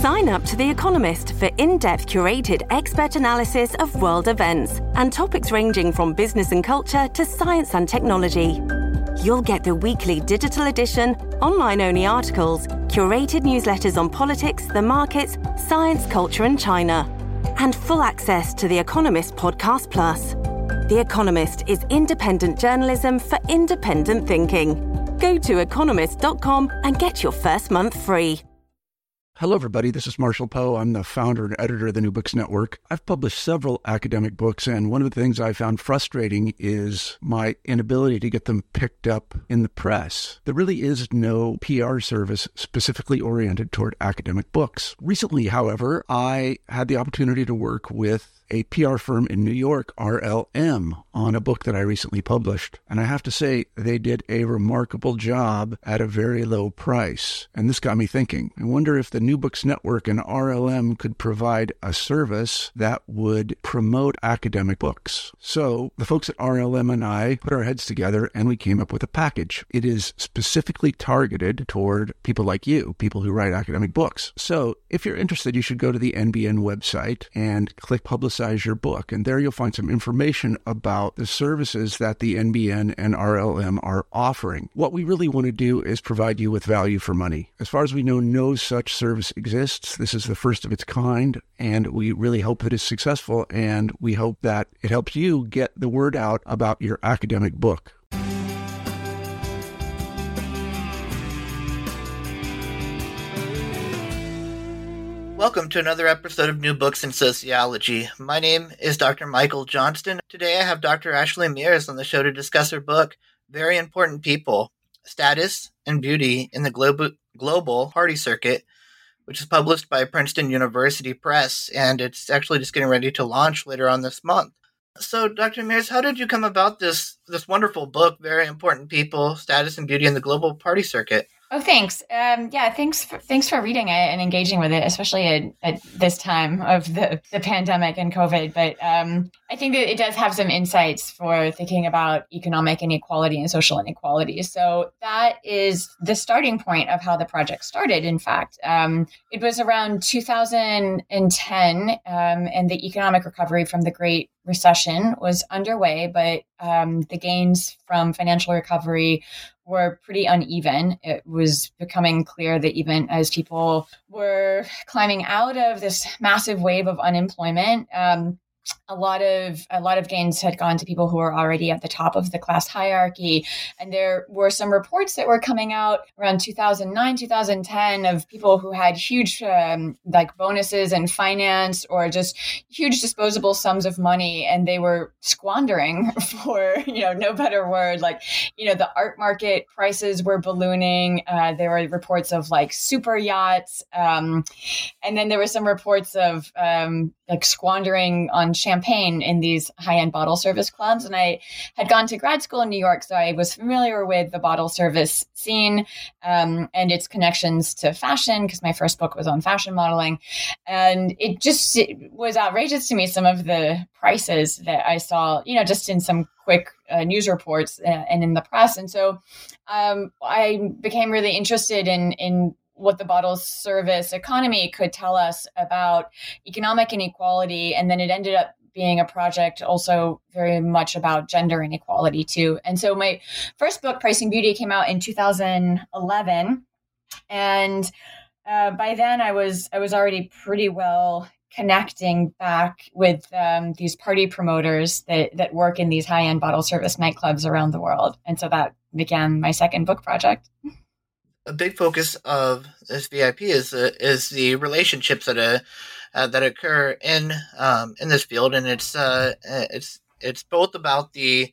Sign up to The Economist for in-depth curated expert analysis of world events and topics ranging from business and culture to science and technology. You'll get the weekly digital edition, online-only articles, curated newsletters on politics, the markets, science, culture and China, and full access to The Economist Podcast Plus. The Economist is independent journalism for independent thinking. Go to economist.com and get your first month free. Hello, everybody. This is Marshall Poe. I'm the founder and editor of the New Books Network. I've published several academic books, and one of the things I found frustrating is my inability to get them picked up in the press. There really is no PR service specifically oriented toward academic books. Recently, however, I had the opportunity to work with a PR firm in New York, RLM, on a book that I recently published. And I have to say, they did a remarkable job at a very low price. And this got me thinking. I wonder if the New Books Network and RLM could provide a service that would promote academic books. So the folks at RLM and I put our heads together and we came up with a package. It is specifically targeted toward people like you, people who write academic books. So if you're interested, you should go to the NBN website and click Publicize Your Book. And there you'll find some information about the services that the NBN and RLM are offering. What we really want to do is provide you with value for money. As far as we know, no such service exists. This is the first of its kind, and we really hope that it's successful, and we hope that it helps you get the word out about your academic book. Welcome to another episode of New Books in Sociology. My name is Dr. Michael Johnston. Today I have Dr. Ashley Mears on the show to discuss her book, Very Important People, Status and Beauty in the Global Party Circuit, which is published by Princeton University Press, and it's actually just getting ready to launch later on this month. So, Dr. Mears, how did you come about this wonderful book, Very Important People, Status and Beauty in the Global Party Circuit? Oh, thanks. Thanks for reading it and engaging with it, especially at this time of the pandemic and COVID. But I think that it does have some insights for thinking about economic inequality and social inequality. So that is the starting point of how the project started. In fact, it was around 2010, and the economic recovery from the Great Recession was underway, but the gains from financial recovery were pretty uneven. It was becoming clear that even as people were climbing out of this massive wave of unemployment, a lot of gains had gone to people who were already at the top of the class hierarchy. And there were some reports that were coming out around 2009, 2010 of people who had huge bonuses and finance or just huge disposable sums of money. And they were squandering for, no better word, the art market prices were ballooning. There were reports of super yachts. And then there were some reports of squandering on champagne in these high-end bottle service clubs. And I had gone to grad school in New York, so I was familiar with the bottle service scene and its connections to fashion, because my first book was on fashion modeling. And it was outrageous to me, some of the prices that I saw, just in some quick news reports and in the press. And so I became really interested in what the bottle service economy could tell us about economic inequality. And then it ended up being a project also very much about gender inequality too. And so my first book, Pricing Beauty, came out in 2011. And by then I was already pretty well connecting back with these party promoters that work in these high-end bottle service nightclubs around the world. And so that began my second book project. A big focus of this VIP is the relationships that occur in this field, and it's both about the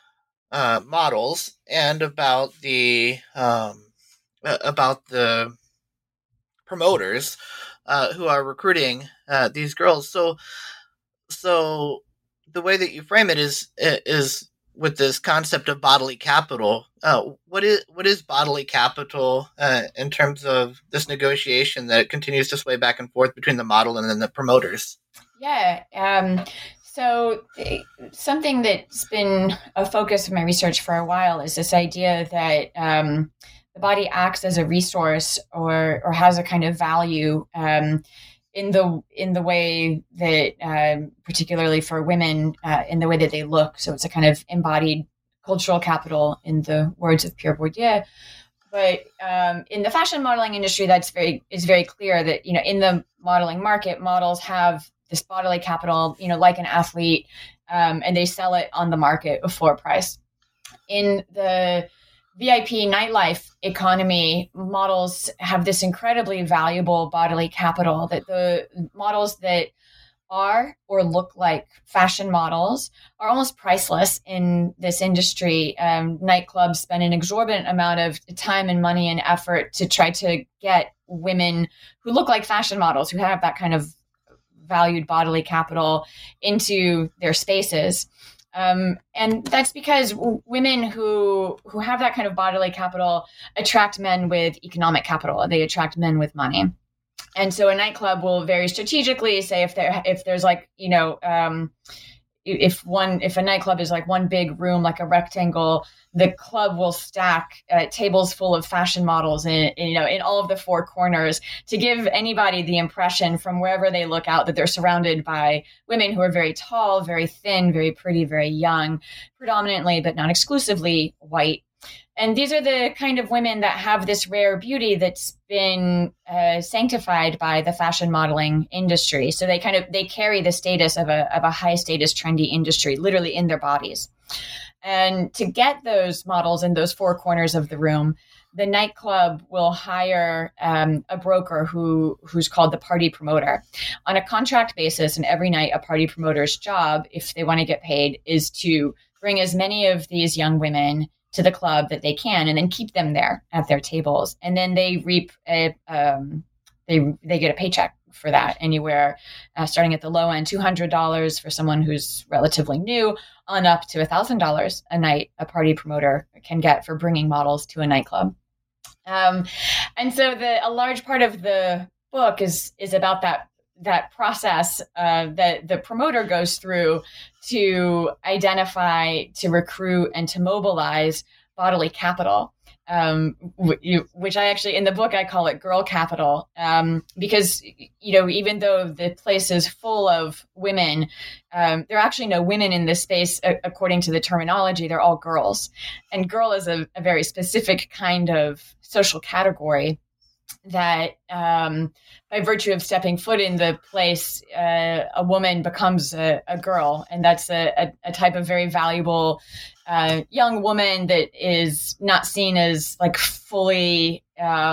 models and about the promoters who are recruiting these girls. So the way that you frame it is with this concept of bodily capital. What is bodily capital in terms of this negotiation that continues to sway back and forth between the model and then the promoters? Yeah. So something that's been a focus of my research for a while is this idea that the body acts as a resource or has a kind of value in the way that, particularly for women, in the way that they look. So it's a kind of embodied cultural capital, in the words of Pierre Bourdieu. But in the fashion modeling industry, is very clear that, in the modeling market, models have this bodily capital, like an athlete, and they sell it on the market before price. In the VIP nightlife economy, models have this incredibly valuable bodily capital that the models that are or look like fashion models are almost priceless in this industry. Nightclubs spend an exorbitant amount of time and money and effort to try to get women who look like fashion models, who have that kind of valued bodily capital, into their spaces. And that's because women who have that kind of bodily capital attract men with economic capital. They attract men with money. And so a nightclub will very strategically say, if there's like, if a nightclub is like one big room, like a rectangle, the club will stack tables full of fashion models in all of the four corners to give anybody the impression from wherever they look out that they're surrounded by women who are very tall, very thin, very pretty, very young, predominantly, but not exclusively, white. And these are the kind of women that have this rare beauty that's been sanctified by the fashion modeling industry. So they carry the status of a high status, trendy industry, literally in their bodies. And to get those models in those four corners of the room, the nightclub will hire a broker who's called the party promoter on a contract basis. And every night, a party promoter's job, if they want to get paid, is to bring as many of these young women to the club that they can, and then keep them there at their tables. And then they reap they get a paycheck for that, anywhere starting at the low end, $200 for someone who's relatively new, on up to $1,000 a night a party promoter can get for bringing models to a nightclub. And so a large part of the book is about that process that the promoter goes through to identify, to recruit, and to mobilize bodily capital, which I actually, in the book, I call it girl capital, because, even though the place is full of women, there are actually no women in this space, according to the terminology. They're all girls. And girl is a very specific kind of social category that by virtue of stepping foot in the place, a woman becomes a girl. And that's a type of very valuable young woman that is not seen as like fully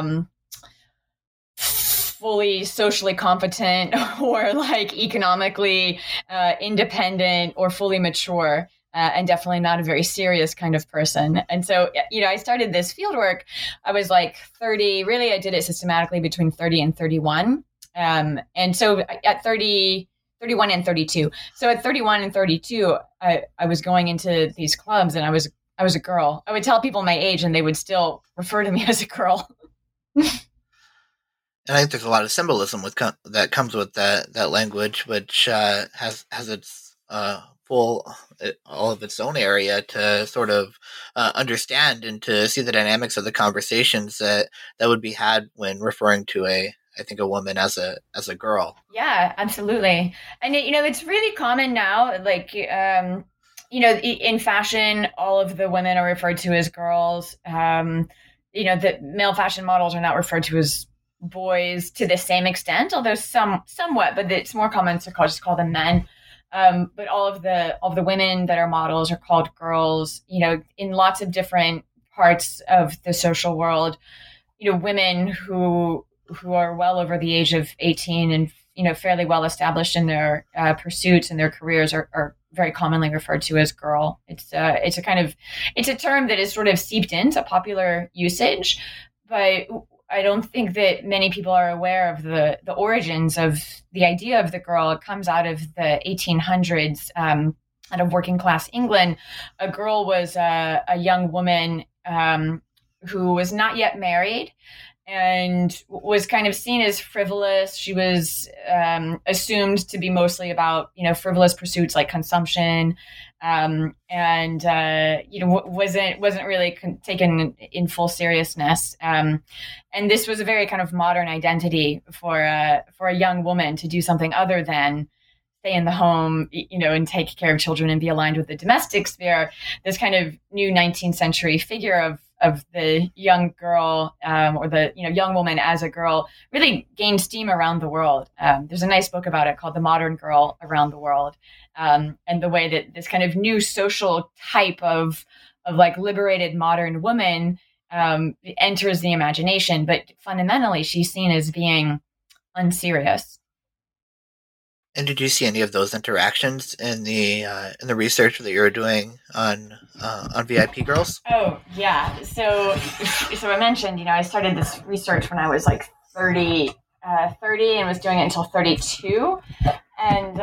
socially competent or like economically independent or fully mature. And definitely not a very serious kind of person. And so, I started this fieldwork. I was like 30, really, I did it systematically between 30 and 31. And so at 31 and 32. So at 31 and 32, I was going into these clubs and I was a girl. I would tell people my age and they would still refer to me as a girl. And I think there's a lot of symbolism that comes with that language, which has its all of its own area to sort of understand and to see the dynamics of the conversations that would be had when referring to a woman as a girl. Yeah, absolutely. And it's really common now, like in fashion, all of the women are referred to as girls. The male fashion models are not referred to as boys to the same extent, although somewhat, but it's more common to just call them men. But all of the women that are models are called girls, in lots of different parts of the social world. Women who are well over the age of 18 and, fairly well established in their pursuits and their careers are very commonly referred to as girl. It's a term that is sort of seeped into popular usage, but I don't think that many people are aware of the origins of the idea of the girl. It comes out of the 1800s, out of working class England. A girl was a young woman who was not yet married and was kind of seen as frivolous. She was assumed to be mostly about, frivolous pursuits like consumption, and wasn't really taken in full seriousness. And this was a very kind of modern identity for a young woman to do something other than stay in the home, and take care of children and be aligned with the domestic sphere. This kind of new 19th century figure of the young girl, or the young woman as a girl, really gained steam around the world. There's a nice book about it called The Modern Girl Around the World, and the way that this kind of new social type of like liberated modern woman enters the imagination, but fundamentally she's seen as being unserious. And did you see any of those interactions in the research that you were doing on VIP girls? Oh yeah. So I mentioned, I started this research when I was like 30 and was doing it until 32. And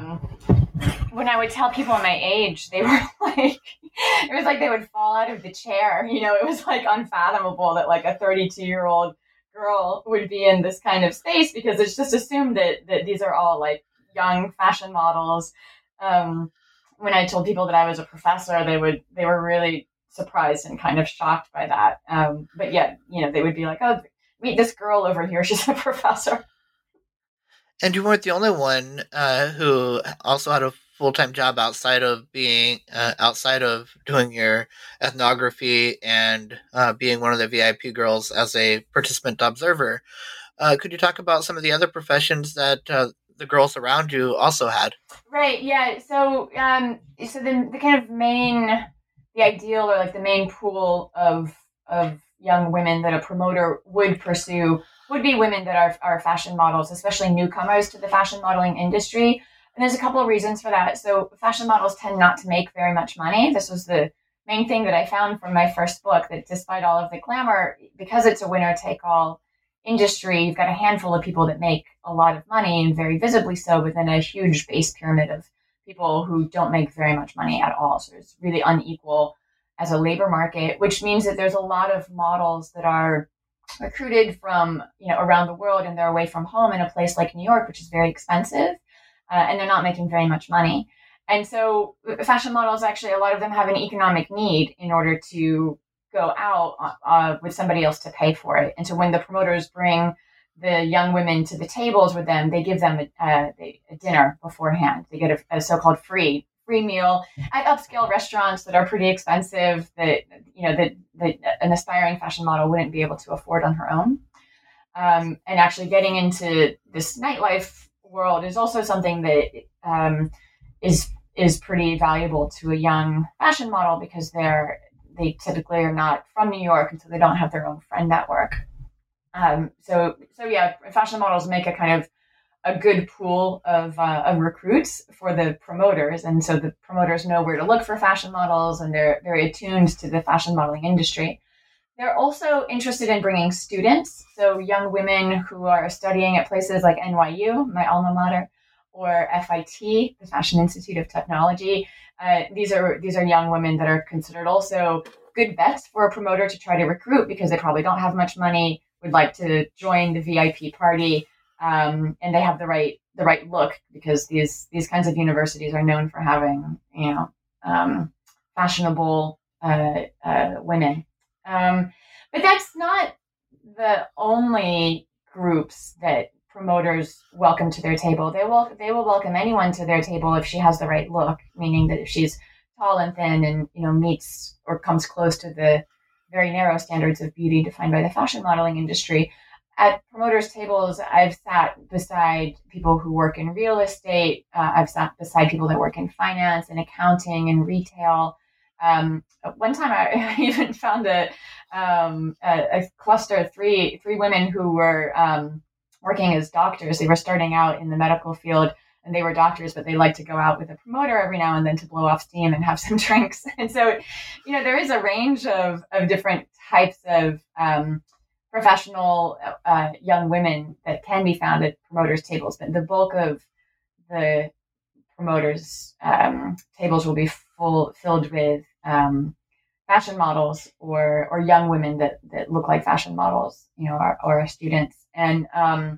when I would tell people my age, they were like, it was like they would fall out of the chair. It was like unfathomable that like a 32-year-old girl would be in this kind of space, because it's just assumed that these are all like young fashion models. When I told people that I was a professor, they were really surprised and kind of shocked by that. But yet, they would be like, "Oh, meet this girl over here. She's a professor." And you weren't the only one who also had a full-time job outside of doing your ethnography and being one of the VIP girls as a participant observer. Could you talk about some of the other professions that the girls around you also had? Right. Yeah. So, the kind of the ideal, or like the main pool of young women that a promoter would pursue would be women that are fashion models, especially newcomers to the fashion modeling industry. And there's a couple of reasons for that. So fashion models tend not to make very much money. This was the main thing that I found from my first book, that despite all of the glamour, because it's a winner-take-all industry, you've got a handful of people that make a lot of money, and very visibly so, but then a huge base pyramid of people who don't make very much money at all. So it's really unequal as a labor market, which means that there's a lot of models that are recruited from around the world, and they're away from home in a place like New York, which is very expensive, and they're not making very much money. And so fashion models, actually, a lot of them have an economic need in order to go out with somebody else to pay for it. And so when the promoters bring the young women to the tables with them, they give them a dinner beforehand. They get a so-called free meal at upscale restaurants that are pretty expensive, that an aspiring fashion model wouldn't be able to afford on her own. And actually getting into this nightlife world is also something that is pretty valuable to a young fashion model, because they typically are not from New York, and so they don't have their own friend network. So yeah, fashion models make a kind of a good pool of recruits for the promoters, and so the promoters know where to look for fashion models, and they're very attuned to the fashion modeling industry. They're also interested in bringing students, so young women who are studying at places like NYU, my alma mater, or FIT, the Fashion Institute of Technology. These are young women that are considered also good bets for a promoter to try to recruit, because they probably don't have much money, would like to join the VIP party, and they have the right look, because these kinds of universities are known for having fashionable women. But that's not the only groups that promoters welcome to their table. They will welcome anyone to their table if she has the right look, meaning that if she's tall and thin and meets or comes close to the very narrow standards of beauty defined by the fashion modeling industry. At promoters' tables, I've sat beside people who work in real estate. I've sat beside people that work in finance and accounting and retail. One time I even found a cluster of three women who were working as doctors. They were starting out in the medical field, and they were doctors, but they like to go out with a promoter every now and then to blow off steam and have some drinks. And so, there is a range of different types of professional young women that can be found at promoters' tables. But the bulk of the promoters' tables will be filled with fashion models or young women that look like fashion models, or students. And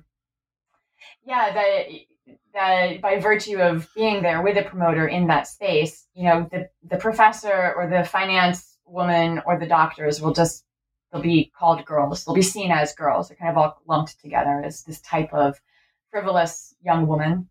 that by virtue of being there with a promoter in that space, the professor or the finance woman or the doctors they'll be called girls. They'll be seen as girls. They're kind of all lumped together as this type of frivolous young woman.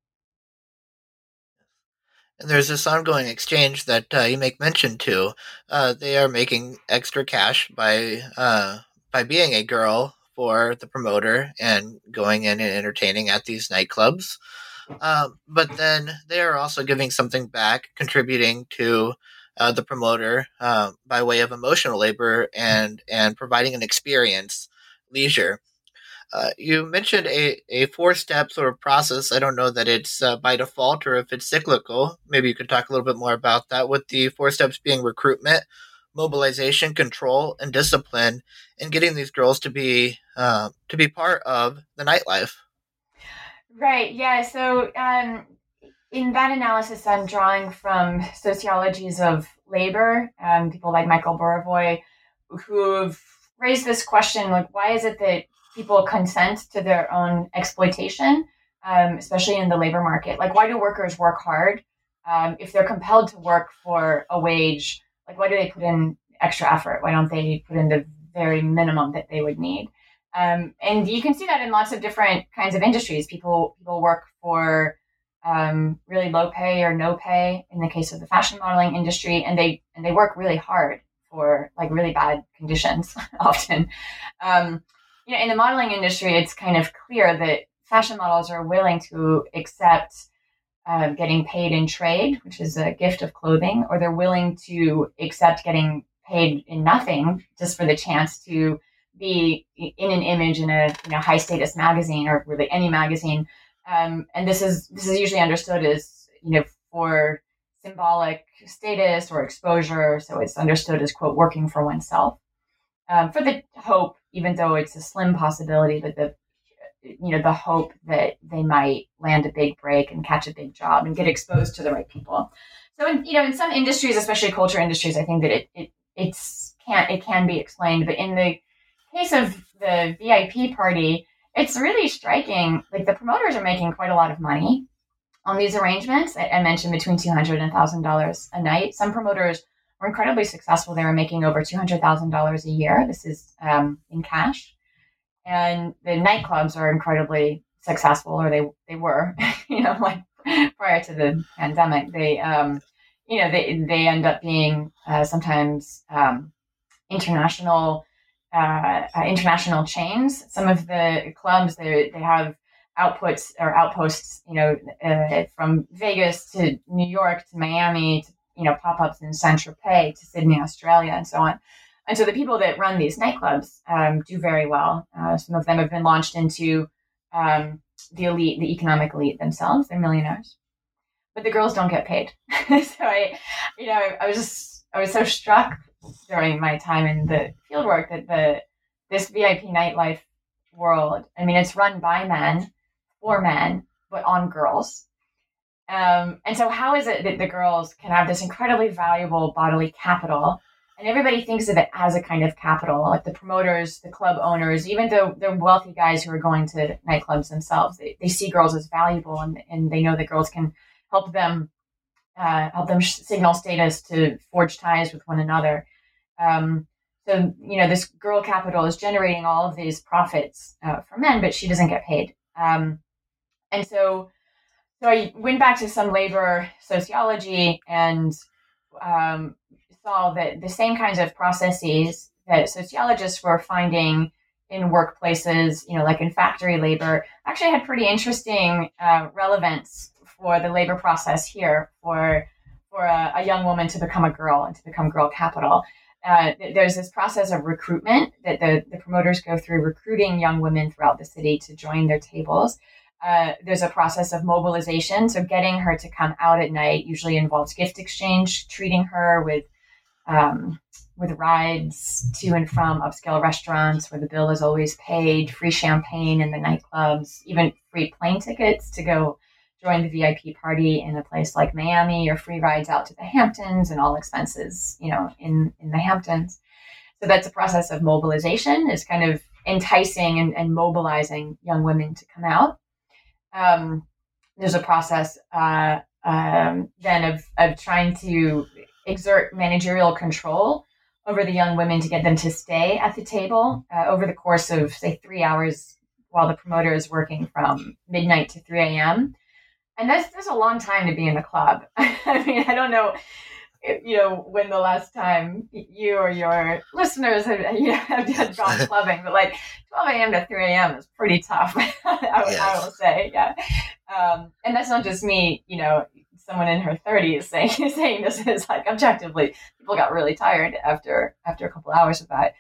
And there's this ongoing exchange that you make mention to. They are making extra cash by being a girl for the promoter and going in and entertaining at these nightclubs. But then they are also giving something back, contributing to the promoter by way of emotional labor and providing an experience, leisure. You mentioned a 4-step sort of process. I don't know that it's by default or if it's cyclical. Maybe you could talk a little bit more about that, with the 4 steps being recruitment, mobilization, control, and discipline, and getting these girls to be part of the nightlife. Right. Yeah. So in that analysis, I'm drawing from sociologies of labor, people like Michael Burawoy, who've raised this question, like, why is it that people consent to their own exploitation, especially in the labor market? Like, why do workers work hard? If they're compelled to work for a wage, like, why do they put in extra effort? Why don't they put in the very minimum that they would need? And you can see that in lots of different kinds of industries. People work for really low pay or no pay in the case of the fashion modeling industry, and they work really hard for like really bad conditions often. In the modeling industry, it's kind of clear that fashion models are willing to accept getting paid in trade, which is a gift of clothing, or they're willing to accept getting paid in nothing just for the chance to be in an image in a high status magazine, or really any magazine. And this is usually understood as for symbolic status or exposure. So it's understood as, quote, working for oneself, for the hope, even though it's a slim possibility, but the hope that they might land a big break and catch a big job and get exposed to the right people. So in some industries, especially culture industries, I think that it can be explained. But in the case of the VIP party, it's really striking. Like, the promoters are making quite a lot of money on these arrangements. I mentioned between $200 and $1,000 a night. Some promoters were incredibly successful. They were making over $200,000 a year. This is in cash. And the nightclubs are incredibly successful, or they were, like prior to the pandemic. They end up being sometimes international chains. Some of the clubs, they have outputs or outposts, from Vegas to New York to Miami to, pop-ups in Saint-Tropez to Sydney, Australia, and so on. And so the people that run these nightclubs do very well. Some of them have been launched into the elite, the economic elite themselves. They're millionaires, but the girls don't get paid. So I was so struck during my time in the fieldwork that this VIP nightlife world, I mean, it's run by men, for men, but on girls. And so how is it that the girls can have this incredibly valuable bodily capital, and everybody thinks of it as a kind of capital, like the promoters, the club owners, even though they're wealthy guys who are going to nightclubs themselves, they see girls as valuable, and they know that girls can help them signal status to forge ties with one another. So, this girl capital is generating all of these profits for men, but she doesn't get paid. And so I went back to some labor sociology and saw that the same kinds of processes that sociologists were finding in workplaces, like in factory labor, actually had pretty interesting relevance for the labor process here for a young woman to become a girl and to become girl capital. There's this process of recruitment that the promoters go through, recruiting young women throughout the city to join their tables. There's a process of mobilization. So getting her to come out at night usually involves gift exchange, treating her with rides to and from upscale restaurants where the bill is always paid, free champagne in the nightclubs, even free plane tickets to go join the VIP party in a place like Miami, or free rides out to the Hamptons and all expenses, in the Hamptons. So that's a process of mobilization, is kind of enticing and mobilizing young women to come out. There's a process then of trying to exert managerial control over the young women to get them to stay at the table over the course of, say, 3 hours while the promoter is working from midnight to 3 a.m. And that's a long time to be in the club. I mean, I don't know, when the last time you or your listeners have gone clubbing, but like 12 a.m. to 3 a.m. is pretty tough. I will say, yeah. And that's not just me, someone in her 30s saying this. Is like, objectively, people got really tired after a couple hours of that.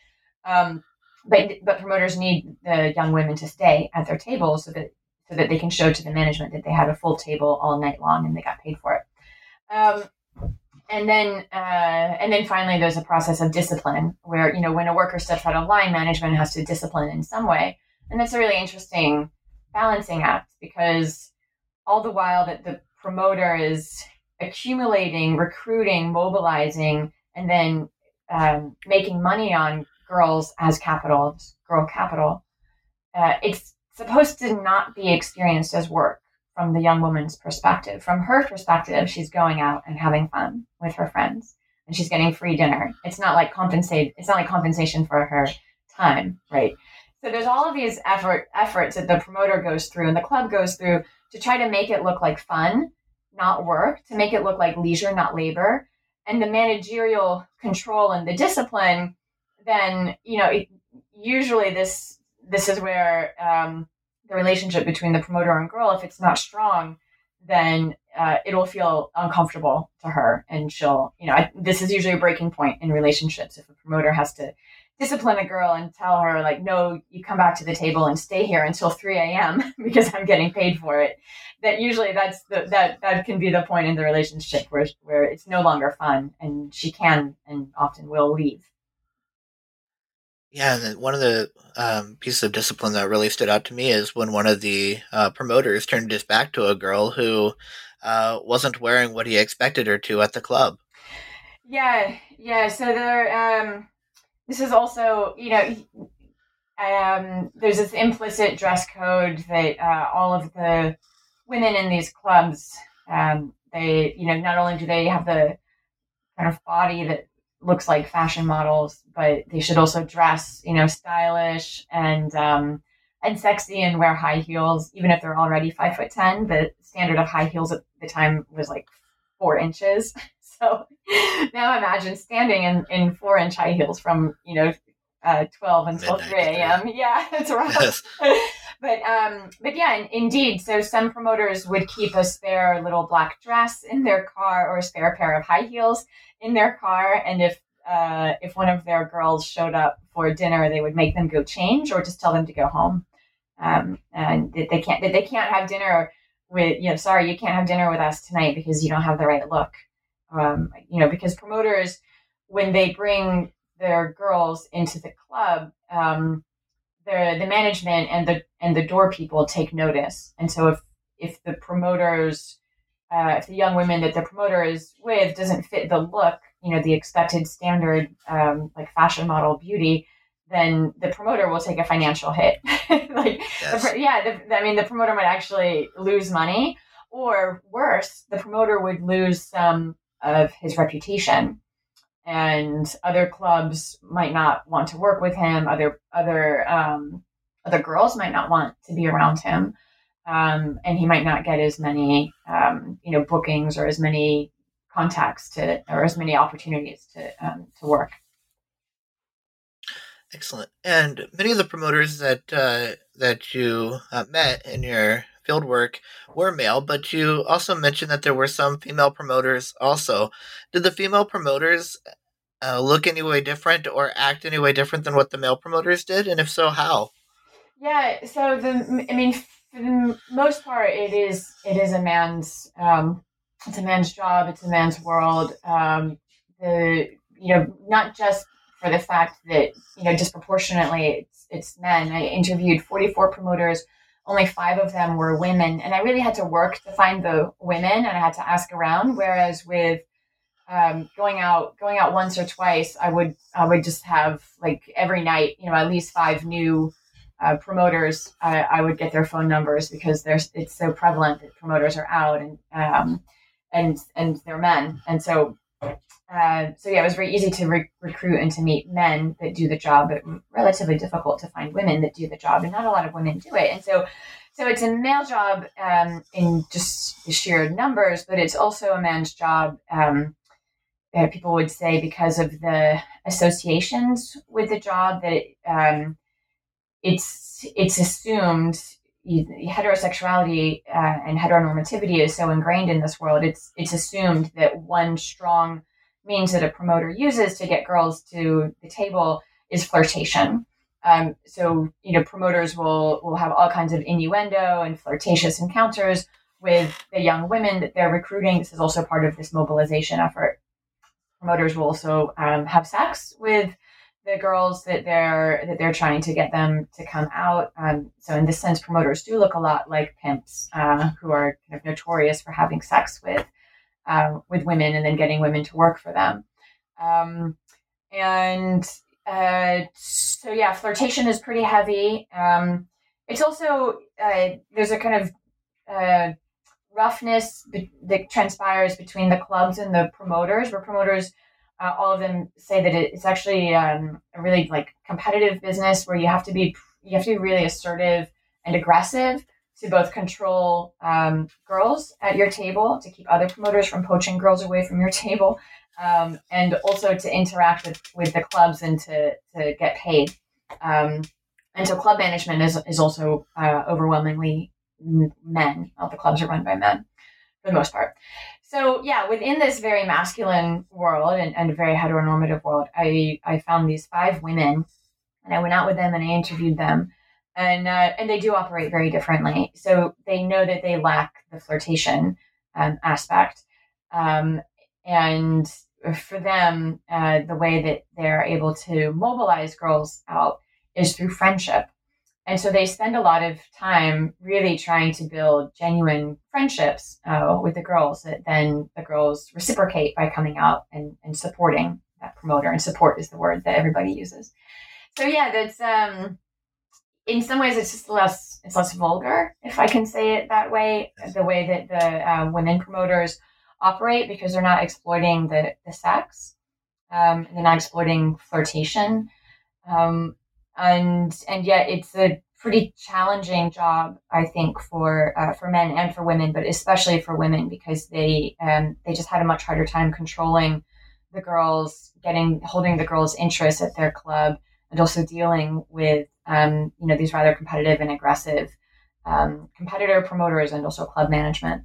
But promoters need the young women to stay at their table so that they can show to the management that they had a full table all night long and they got paid for it. And then finally, there's a process of discipline where, when a worker steps out of line, management has to discipline in some way. And that's a really interesting balancing act, because all the while that the promoter is accumulating, recruiting, mobilizing, and then making money on girls as capital, girl capital, it's supposed to not be experienced as work from the young woman's perspective. From her perspective, she's going out and having fun with her friends, and she's getting free dinner. It's not like compensation for her time, right? So there's all of these efforts that the promoter goes through and the club goes through to try to make it look like fun, not work, to make it look like leisure, not labor. And the managerial control and the discipline, then, usually this is where the relationship between the promoter and girl, if it's not strong, then it'll feel uncomfortable to her. And she'll, this is usually a breaking point in relationships. If a promoter has to discipline a girl and tell her, like, no, you come back to the table and stay here until 3 a.m. because I'm getting paid for it, that usually that can be the point in the relationship where it's no longer fun, and she can and often will leave. Yeah, and one of the pieces of discipline that really stood out to me is when one of the promoters turned his back to a girl who wasn't wearing what he expected her to at the club. Yeah. So there, this is also, there's this implicit dress code that all of the women in these clubs, they, not only do they have the kind of body that looks like fashion models, but they should also dress, stylish and sexy, and wear high heels, even if they're already 5'10". The standard of high heels at the time was like 4 inches. So now imagine standing in 4-inch high heels from 12 until 3 a.m. Yeah, it's rough. Yes. But yeah, indeed. So some promoters would keep a spare little black dress in their car, or a spare pair of high heels in their car. And if one of their girls showed up for dinner, they would make them go change, or just tell them to go home. And they can't have dinner with, sorry, you can't have dinner with us tonight because you don't have the right look. Because promoters, when they bring their girls into the club, the management and the door people take notice. And so if the promoters, if the young women that the promoter is with doesn't fit the look, the expected standard, like fashion model beauty, then the promoter will take a financial hit. Yes. The promoter might actually lose money, or worse, the promoter would lose some of his reputation, and other clubs might not want to work with him. Other girls might not want to be around him, and he might not get as many bookings, or as many contacts or as many opportunities to work. Excellent. And many of the promoters that you met in your field work were male, but you also mentioned that there were some female promoters also. Did the female promoters look any way different or act any way different than what the male promoters did? And if so, how? Yeah, so for the most part, it is a man's it's a man's job, it's a man's world. Not just for the fact that disproportionately it's men. I interviewed 44 promoters. only 5 of them were women. And I really had to work to find the women, and I had to ask around. Whereas with going out once or twice, I would just have like every night, at least 5 new promoters. I would get their phone numbers because it's so prevalent that promoters are out and they're men. And so it was very easy to recruit and to meet men that do the job, but relatively difficult to find women that do the job, and not a lot of women do it. And so it's a male job in just the sheer numbers, but it's also a man's job. People would say because of the associations with the job that it's assumed heterosexuality and heteronormativity is so ingrained in this world. It's assumed that one strong means that a promoter uses to get girls to the table is flirtation. Promoters will have all kinds of innuendo and flirtatious encounters with the young women that they're recruiting. This is also part of this mobilization effort. Promoters will also have sex with the girls that they're trying to get them to come out. So in this sense, promoters do look a lot like pimps who are kind of notorious for having sex with women and then getting women to work for them. Flirtation is pretty heavy. It's also, there's a kind of roughness that transpires between the clubs and the promoters, where promoters, all of them say that it's actually a really like competitive business where you have to be really assertive and aggressive to both control girls at your table, to keep other promoters from poaching girls away from your table, and also to interact with the clubs and to get paid. And so club management is also overwhelmingly men. All the clubs are run by men for the most part. So within this very masculine world and very heteronormative world, I found these 5 women, and I went out with them and I interviewed them. And they do operate very differently. So they know that they lack the flirtation aspect. And for them, the way that they're able to mobilize girls out is through friendship. And so they spend a lot of time really trying to build genuine friendships with the girls that then the girls reciprocate by coming out and supporting that promoter. And support is the word that everybody uses. So that's... in some ways, it's just less vulgar, if I can say it that way, the way that the women promoters operate, because they're not exploiting the sex, they're not exploiting flirtation, and yet it's a pretty challenging job, I think, for men and for women, but especially for women, because they just had a much harder time controlling the girls, holding the girls' interests at their club, and also dealing with these rather competitive and aggressive competitor promoters and also club management.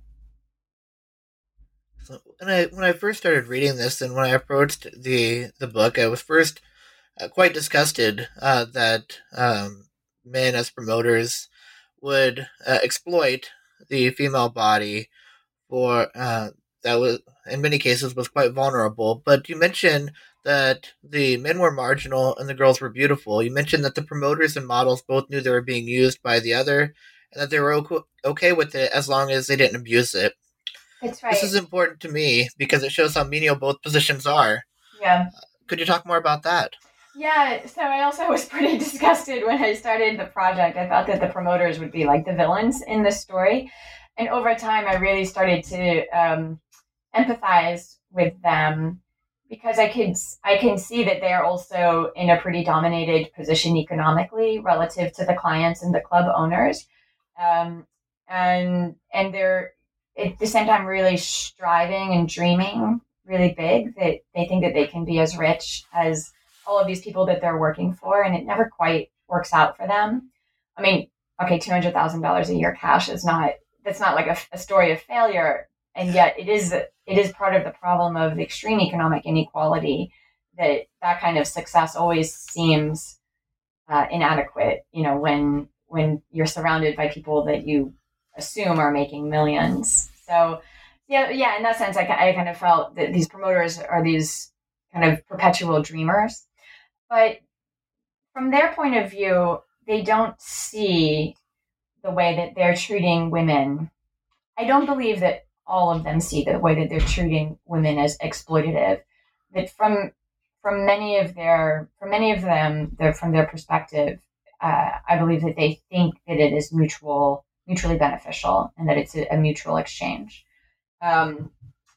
So when I first started reading this, and when I approached the book, I was first quite disgusted that men as promoters would exploit the female body for that was in many cases was quite vulnerable. But you mentioned that the men were marginal and the girls were beautiful. You mentioned that the promoters and models both knew they were being used by the other, and that they were okay with it as long as they didn't abuse it. That's right. This is important to me because it shows how menial both positions are. Yeah. Could you talk more about that? Yeah, so I also was pretty disgusted when I started the project. I thought that the promoters would be like the villains in this story. And over time, I really started to empathize with them, because I can see that they're also in a pretty dominated position economically relative to the clients and the club owners. And they're at the same time really striving and dreaming really big, that they think that they can be as rich as all of these people that they're working for, and it never quite works out for them. I mean, okay, $200,000 a year cash that's not like a story of failure, and yet it is part of the problem of extreme economic inequality, that kind of success always seems inadequate, when you're surrounded by people that you assume are making millions. So yeah, in that sense, I kind of felt that these promoters are these kind of perpetual dreamers. But from their point of view, they don't see the way that they're treating women. I don't believe that all of them see the way that they're treating women as exploitative. That from many of them, from their perspective, I believe that they think that it is mutually beneficial, and that it's a mutual exchange. And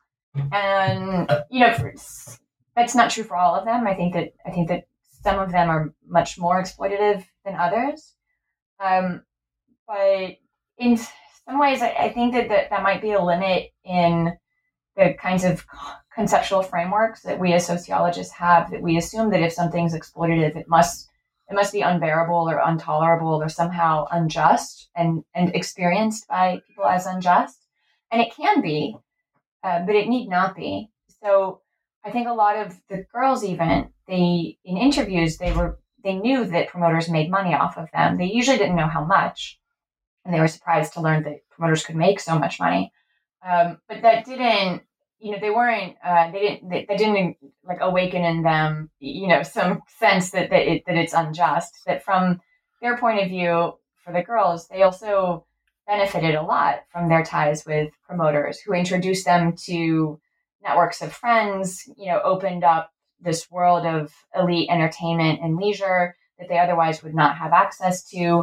that's not true for all of them. I think that some of them are much more exploitative than others. But in some ways, I think that might be a limit in the kinds of conceptual frameworks that we as sociologists have, that we assume that if something's exploitative, it must be unbearable or intolerable or somehow unjust and experienced by people as unjust. And it can be, but it need not be. So I think a lot of the girls, even in interviews, they knew that promoters made money off of them. They usually didn't know how much, and they were surprised to learn that promoters could make so much money. But that didn't, that didn't like awaken in them, some sense that it's unjust. That from their point of view, for the girls, they also benefited a lot from their ties with promoters who introduced them to networks of friends, opened up this world of elite entertainment and leisure that they otherwise would not have access to.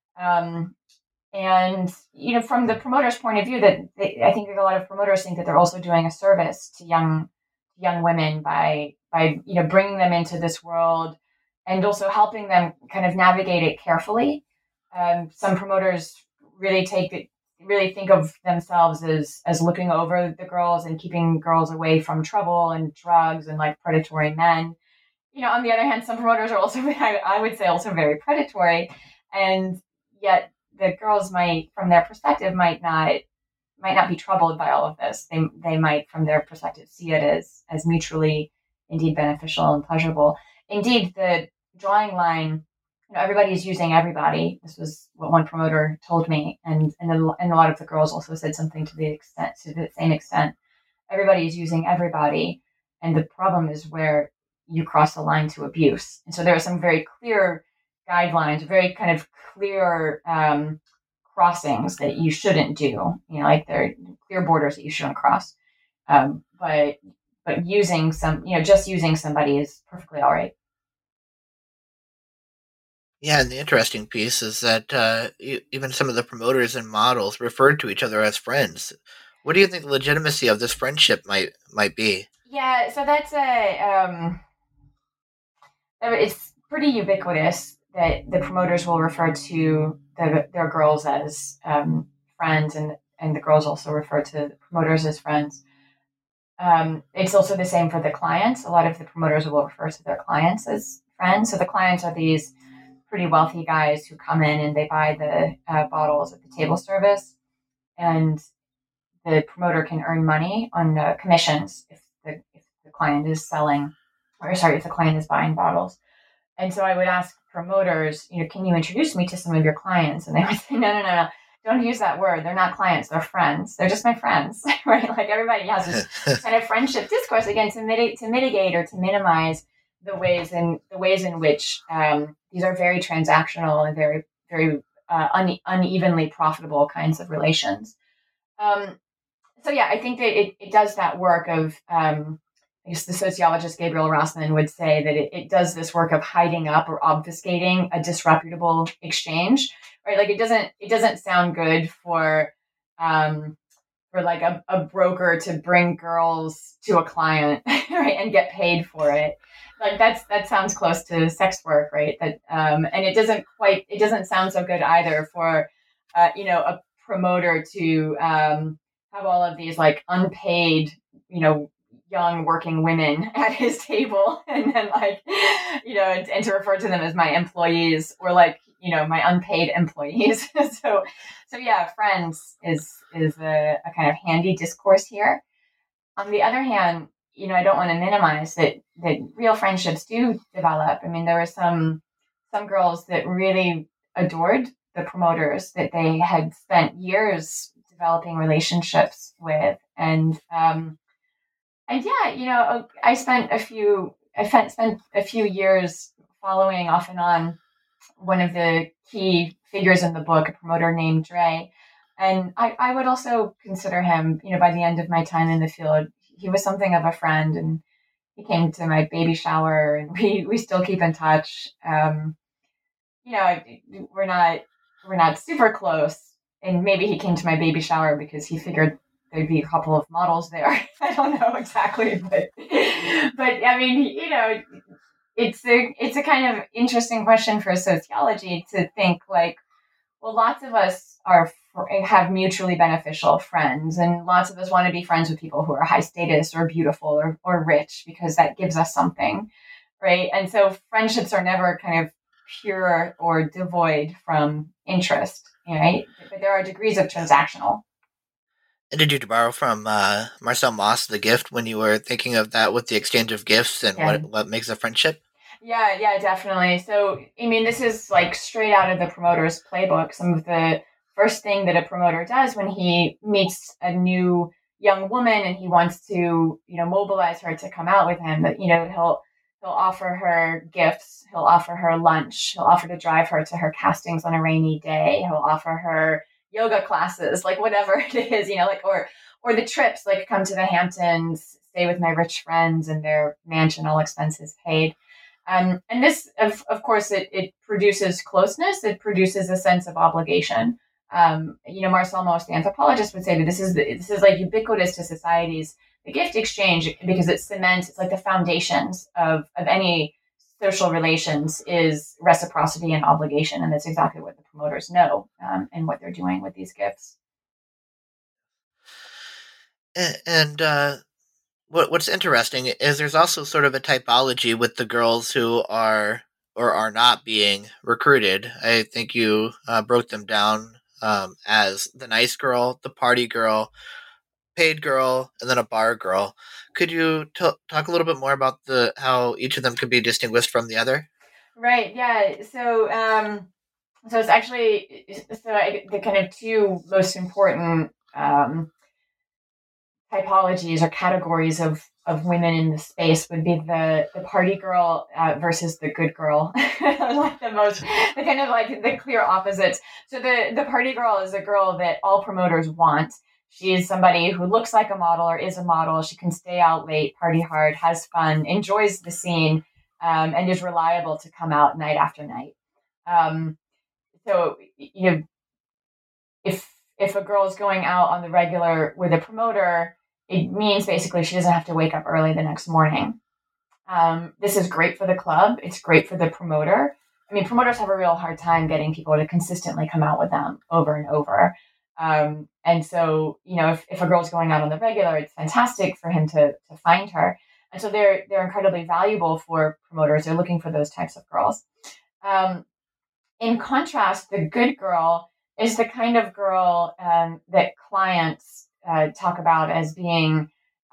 And, from the promoter's point of view, I think a lot of promoters think that they're also doing a service to young women by bringing them into this world and also helping them kind of navigate it carefully. Some promoters really think of themselves as looking over the girls and keeping girls away from trouble and drugs and like predatory men. On the other hand, some promoters are also, I would say, also very predatory, and yet the girls might, from their perspective, might not be troubled by all of this. They might, from their perspective, see it as mutually indeed beneficial and pleasurable. Indeed, the drawing line, everybody's using everybody. This was what one promoter told me, and a lot of the girls also said something to the same extent. Everybody's using everybody, and the problem is where you cross the line to abuse. And so there are some very clear guidelines, very kind of clear crossings that you shouldn't do. Like there are clear borders that you shouldn't cross. But using just using somebody is perfectly all right. Yeah, and the interesting piece is that even some of the promoters and models referred to each other as friends. What do you think the legitimacy of this friendship might be? Yeah, so that's it's pretty ubiquitous that the promoters will refer to their girls as friends, and the girls also refer to the promoters as friends. It's also the same for the clients. A lot of the promoters will refer to their clients as friends. So the clients are these pretty wealthy guys who come in and they buy the bottles at the table service, and the promoter can earn money on commissions if the client is if the client is buying bottles. And so I would ask promoters, can you introduce me to some of your clients? And they would say, no, don't use that word. They're not clients. They're friends. They're just my friends, right? Like everybody has this kind of friendship discourse, again, to mitigate or to minimize the ways in which these are very transactional and very, very unevenly profitable kinds of relations. So yeah, I think that it does that work of, I guess the sociologist Gabriel Rossman would say that it does this work of hiding up or obfuscating a disreputable exchange, right? Like it doesn't sound good for like a broker to bring girls to a client, right, and get paid for it. Like that sounds close to sex work, right? That and it doesn't sound so good either for a promoter to have all of these like unpaid, young working women at his table, and then and to refer to them as my employees, or like my unpaid employees. so yeah, friends is a kind of handy discourse here. On the other hand, I don't want to minimize that real friendships do develop. I mean, there were some girls that really adored the promoters that they had spent years developing relationships with, and yeah, I spent a few years following off and on one of the key figures in the book, a promoter named Dre. And I would also consider him, by the end of my time in the field, he was something of a friend, and he came to my baby shower, and we still keep in touch. We're not super close, and maybe he came to my baby shower because he figured there'd be a couple of models there. I don't know exactly, but I mean, it's a kind of interesting question for sociology to think like, well, lots of us have mutually beneficial friends, and lots of us want to be friends with people who are high status or beautiful or rich because that gives us something, right? And so friendships are never kind of pure or devoid from interest, right? But there are degrees of transactional. And did you borrow from Marcel Mauss The Gift when you were thinking of that with the exchange of gifts and what makes a friendship? Yeah, definitely. So, I mean, this is like straight out of the promoter's playbook. Some of the first thing that a promoter does when he meets a new young woman and he wants to, mobilize her to come out with him, that, he'll offer her gifts. He'll offer her lunch. He'll offer to drive her to her castings on a rainy day. He'll offer her yoga classes, like whatever it is, or the trips, like come to the Hamptons, stay with my rich friends in their mansion, all expenses paid. And this, of course, it produces closeness. It produces a sense of obligation. Marcel Mauss, the anthropologist, would say that this is like ubiquitous to societies. The gift exchange, because it cements, it's like the foundations of any social relations is reciprocity and obligation. And that's exactly what the promoters know and what they're doing with these gifts. And what's interesting is there's also sort of a typology with the girls who are or are not being recruited. I think you broke them down as the nice girl, the party girl, paid girl, and then a bar girl. Could you talk a little bit more about how each of them could be distinguished from the other? Right. Yeah. So it's actually the kind of two most important typologies or categories of women in the space would be the party girl versus the good girl. Like the kind of like the clear opposites. So the party girl is a girl that all promoters want. She is somebody who looks like a model or is a model. She can stay out late, party hard, has fun, enjoys the scene, and is reliable to come out night after night. So if a girl is going out on the regular with a promoter, it means basically she doesn't have to wake up early the next morning. This is great for the club. It's great for the promoter. I mean, promoters have a real hard time getting people to consistently come out with them over and over. And so, if a girl's going out on the regular, it's fantastic for him to find her. And so they're incredibly valuable for promoters. They're looking for those types of girls. In contrast, the good girl is the kind of girl that clients talk about as being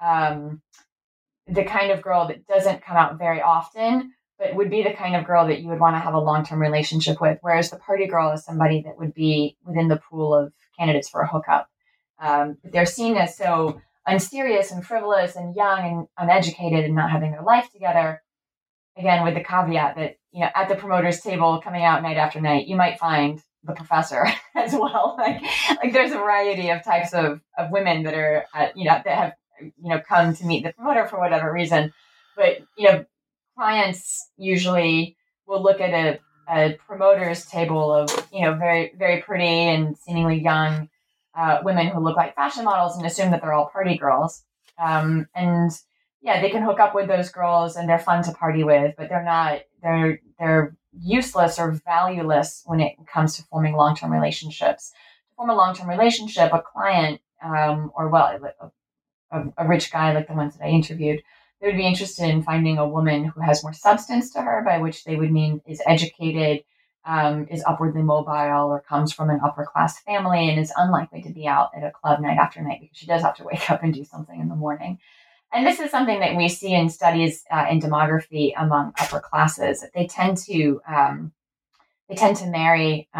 the kind of girl that doesn't come out very often, but would be the kind of girl that you would want to have a long-term relationship with. Whereas the party girl is somebody that would be within the pool of candidates for a hookup. They're seen as so unserious and frivolous and young and uneducated and not having their life together. Again, with the caveat that, at the promoter's table coming out night after night, you might find the professor as well. Like there's a variety of types of women that are, that have, come to meet the promoter for whatever reason. But, clients usually will look at a promoter's table of, very, very pretty and seemingly young women who look like fashion models and assume that they're all party girls. And yeah, they can hook up with those girls and they're fun to party with, but they're useless or valueless when it comes to forming long-term relationships. To form a long-term relationship, a client, a rich guy like the ones that I interviewed, they would be interested in finding a woman who has more substance to her, by which they would mean is educated, is upwardly mobile, or comes from an upper class family and is unlikely to be out at a club night after night because she does have to wake up and do something in the morning. And this is something that we see in studies in demography among upper classes. They tend to marry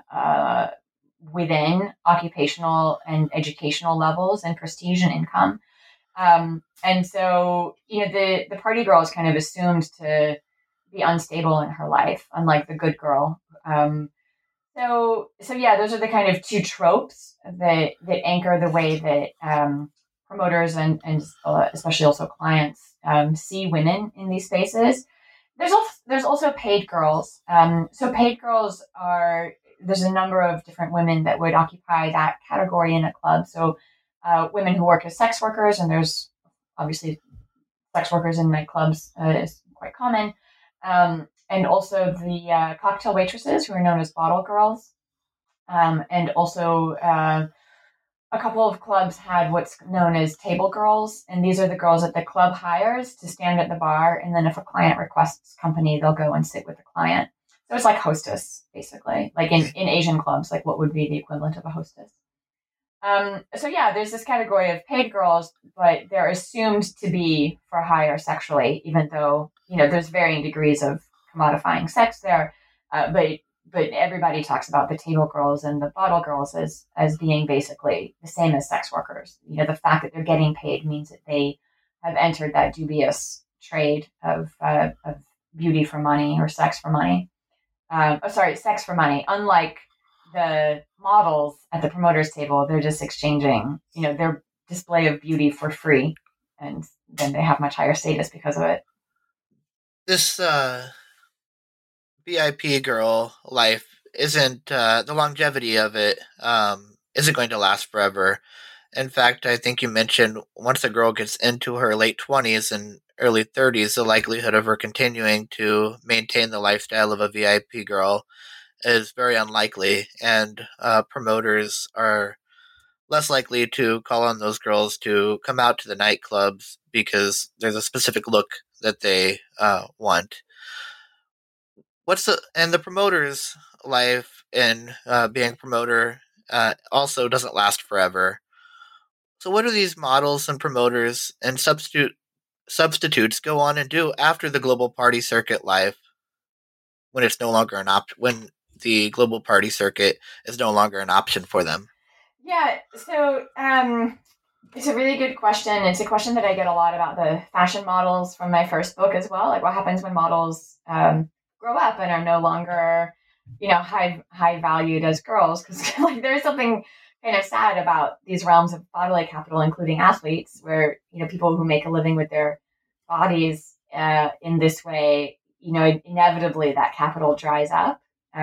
within occupational and educational levels and prestige and income. And so, the party girl is kind of assumed to be unstable in her life, unlike the good girl. So yeah, those are the kind of two tropes that anchor the way that promoters and especially also clients see women in these spaces. There's also paid girls. So paid girls are there's a number of different women that would occupy that category in a club. So women who work as sex workers, and there's obviously sex workers in nightclubs is quite common. And also the cocktail waitresses who are known as bottle girls. And also a couple of clubs had what's known as table girls. And these are the girls that the club hires to stand at the bar. And then if a client requests company, they'll go and sit with the client. So it's like hostess, basically, like in Asian clubs, like what would be the equivalent of a hostess. So yeah, there's this category of paid girls, but they're assumed to be for hire sexually, even though, there's varying degrees of commodifying sex there. But everybody talks about the table girls and the bottle girls as being basically the same as sex workers. The fact that they're getting paid means that they have entered that dubious trade of beauty for money or sex for money. Sex for money. Unlike the models at the promoters table, they're just exchanging, their display of beauty for free, and then they have much higher status because of it. This VIP girl life isn't the longevity of it isn't going to last forever. In fact, I think you mentioned once a girl gets into her late 20s and early 30s, the likelihood of her continuing to maintain the lifestyle of a VIP girl is very unlikely, and promoters are less likely to call on those girls to come out to the nightclubs because there's a specific look that they want. And the promoter's life in being a promoter also doesn't last forever. So what do these models and promoters and substitutes go on and do after the global party circuit life when it's no longer an when the global party circuit is no longer an option for them? Yeah, so it's a really good question. It's a question that I get a lot about the fashion models from my first book as well. Like, what happens when models grow up and are no longer, high valued as girls? Because like there's something kind of sad about these realms of bodily capital, including athletes, where people who make a living with their bodies in this way, inevitably that capital dries up.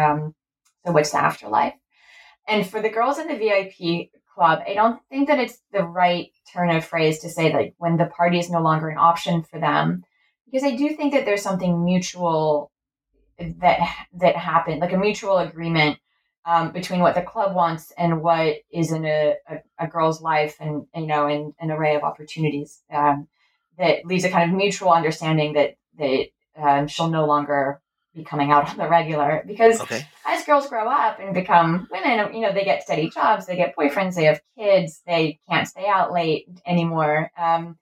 So what's the afterlife? And for the girls in the VIP club, I don't think that it's the right turn of phrase to say like when the party is no longer an option for them, because I do think that there's something mutual that happened, like a mutual agreement between what the club wants and what is in a girl's life, and in an array of opportunities that leaves a kind of mutual understanding that she'll no longer be coming out on the regular, because as girls grow up and become women, they get steady jobs, they get boyfriends, they have kids, they can't stay out late anymore. And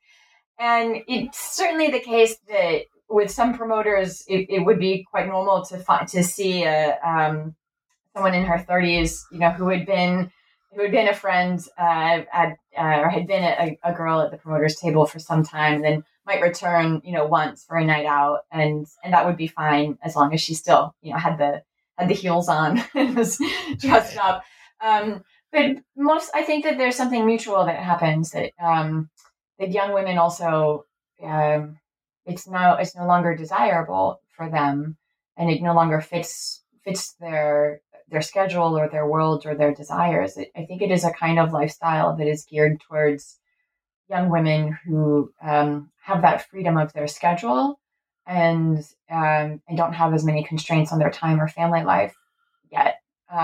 it's certainly the case that with some promoters, it would be quite normal to see someone in her 30s, who had been a friend or had been a girl at the promoter's table for some time, and then might return, once for a night out, and that would be fine as long as she still, had the heels on and was dressed up. But I think that there's something mutual that happens that young women also, it's no longer desirable for them, and it no longer fits their schedule or their world or their desires. I think it is a kind of lifestyle that is geared towards young women who have that freedom of their schedule and don't have as many constraints on their time or family life yet.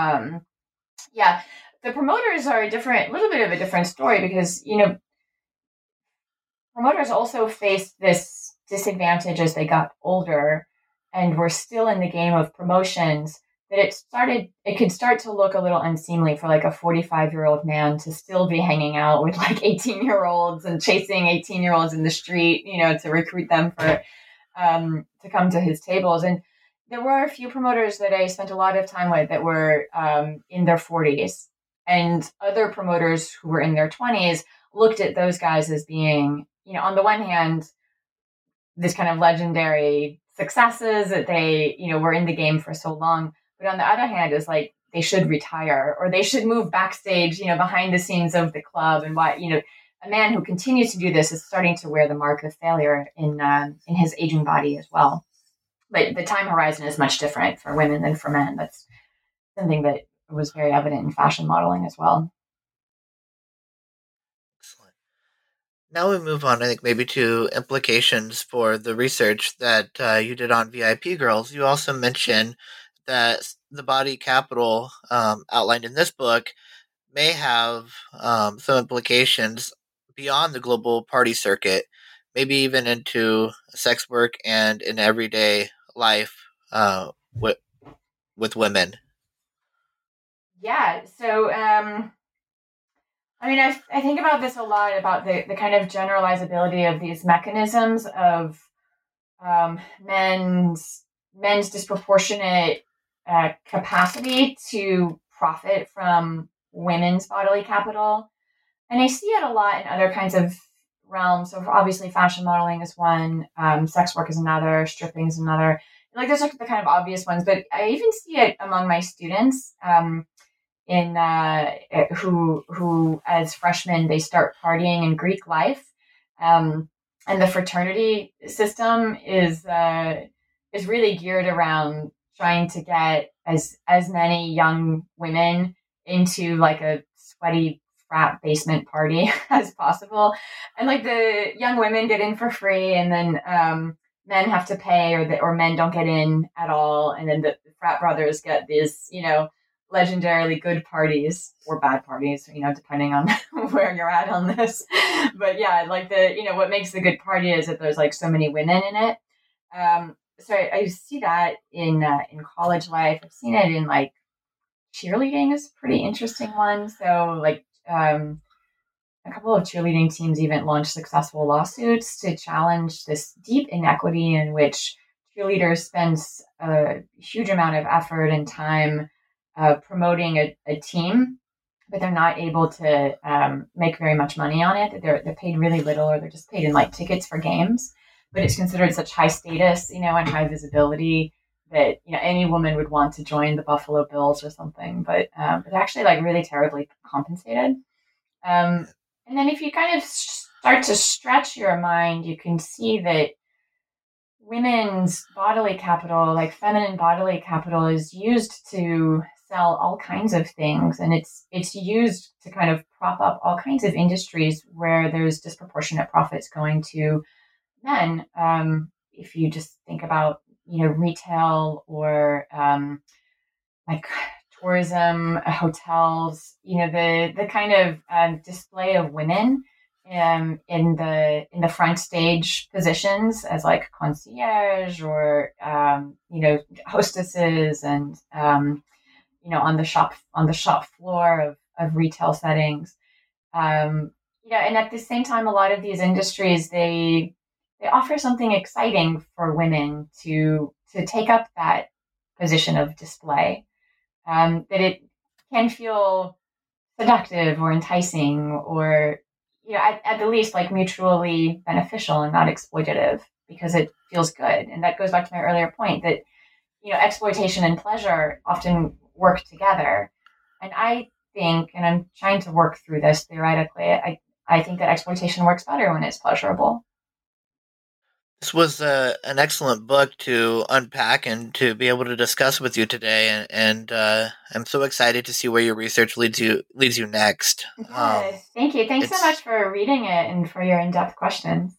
The promoters are a little bit of a different story, because promoters also faced this disadvantage as they got older and were still in the game of promotions, that it could start to look a little unseemly for like a 45-year-old man to still be hanging out with like 18-year-olds and chasing 18-year-olds in the street, to recruit them for to come to his tables. And there were a few promoters that I spent a lot of time with that were in their 40s, and other promoters who were in their 20s looked at those guys as being, on the one hand, this kind of legendary successes that they, were in the game for so long. But on the other hand, it's like they should retire or they should move backstage, behind the scenes of the club, and why, a man who continues to do this is starting to wear the mark of failure in his aging body as well. But the time horizon is much different for women than for men. That's something that was very evident in fashion modeling as well. Excellent. Now we move on, I think, maybe to implications for the research that you did on VIP girls. You also mentioned that the body capital outlined in this book may have some implications beyond the global party circuit, maybe even into sex work and in everyday life with women. Yeah. So, I think about this a lot, about the kind of generalizability of these mechanisms of men's disproportionate capacity to profit from women's bodily capital. And I see it a lot in other kinds of realms. So obviously fashion modeling is one, sex work is another, stripping is another. Like those are the kind of obvious ones, but I even see it among my students who as freshmen, they start partying in Greek life. And the fraternity system is really geared around trying to get as many young women into like a sweaty frat basement party as possible. And like the young women get in for free, and then men have to pay, or men don't get in at all. And then the frat brothers get these, legendarily good parties or bad parties, depending on where you're at on this. But yeah, like what makes the good party is that there's like so many women in it. So I see that in college life. I've seen it in like cheerleading is a pretty interesting one. So like a couple of cheerleading teams even launched successful lawsuits to challenge this deep inequity in which cheerleaders spend a huge amount of effort and time promoting a team, but they're not able to make very much money on it. They're paid really little, or they're just paid in like tickets for games. But it's considered such high status, and high visibility that any woman would want to join the Buffalo Bills or something. But it's actually like really terribly compensated. And then if you kind of start to stretch your mind, you can see that women's bodily capital, like feminine bodily capital, is used to sell all kinds of things, and it's used to kind of prop up all kinds of industries where there's disproportionate profits going to men. If you just think about retail or like tourism, hotels, the kind of display of women in the front stage positions as like concierge or hostesses, and on the shop floor of retail settings. And at the same time, a lot of these industries, they offer something exciting for women to take up that position of display, that it can feel seductive or enticing, or at the least like mutually beneficial and not exploitative, because it feels good. And that goes back to my earlier point that exploitation and pleasure often work together. And I think, and I'm trying to work through this theoretically, I think that exploitation works better when it's pleasurable. This was an excellent book to unpack and to be able to discuss with you today, and I'm so excited to see where your research leads you next. Yes, thank you. Thanks so much for reading it and for your in-depth questions.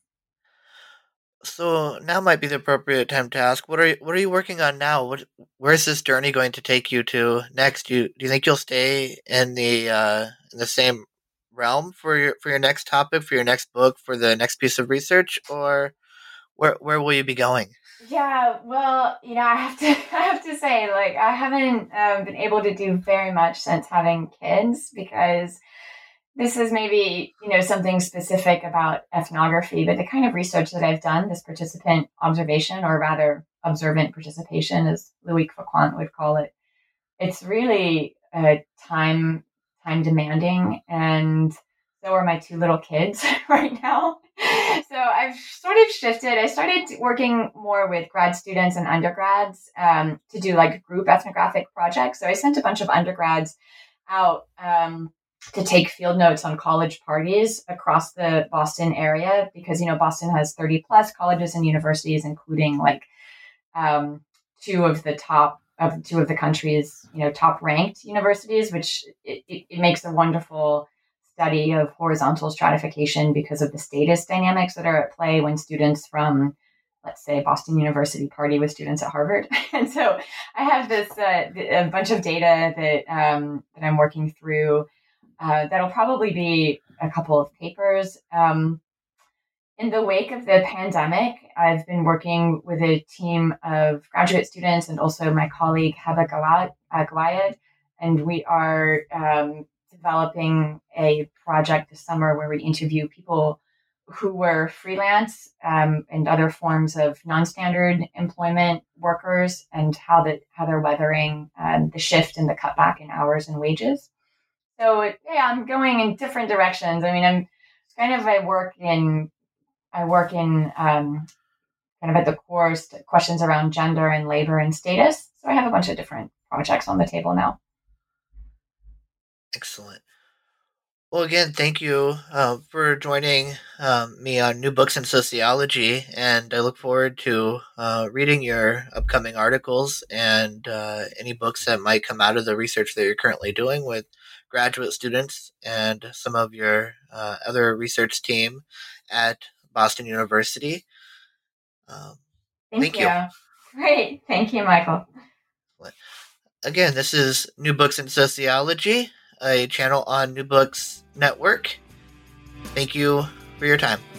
So now might be the appropriate time to ask, what are you working on now? Where is this journey going to take you to next? Do you think you'll stay in the same realm for your next topic, for your next book, for the next piece of research, or where will you be going? Yeah, well, I have to say, like, I haven't been able to do very much since having kids, because this is maybe, something specific about ethnography, but the kind of research that I've done, this participant observation, or rather observant participation, as Louis Fauquant would call it, it's really time demanding. And so so are my 2 little kids right now. So I've sort of shifted. I started working more with grad students and undergrads to do like group ethnographic projects. So I sent a bunch of undergrads out to take field notes on college parties across the Boston area because, Boston has 30 plus colleges and universities, including like 2 of the country's, top ranked universities, which it makes a wonderful study of horizontal stratification because of the status dynamics that are at play when students from, let's say, Boston University party with students at Harvard. And so I have this a bunch of data that I'm working through. That'll probably be a couple of papers. In the wake of the pandemic, I've been working with a team of graduate students and also my colleague Heba Gawayed, and we are developing a project this summer where we interview people who were freelance and other forms of non-standard employment workers and how they're weathering the shift and the cutback in hours and wages. So yeah, I'm going in different directions. I mean, I work in kind of at the core questions around gender and labor and status. So I have a bunch of different projects on the table now. Excellent. Well, again, thank you for joining me on New Books in Sociology, and I look forward to reading your upcoming articles and any books that might come out of the research that you're currently doing with graduate students and some of your other research team at Boston University. Thank you. Great. Thank you, Michael. Again, this is New Books in Sociology, a channel on New Books Network. Thank you for your time.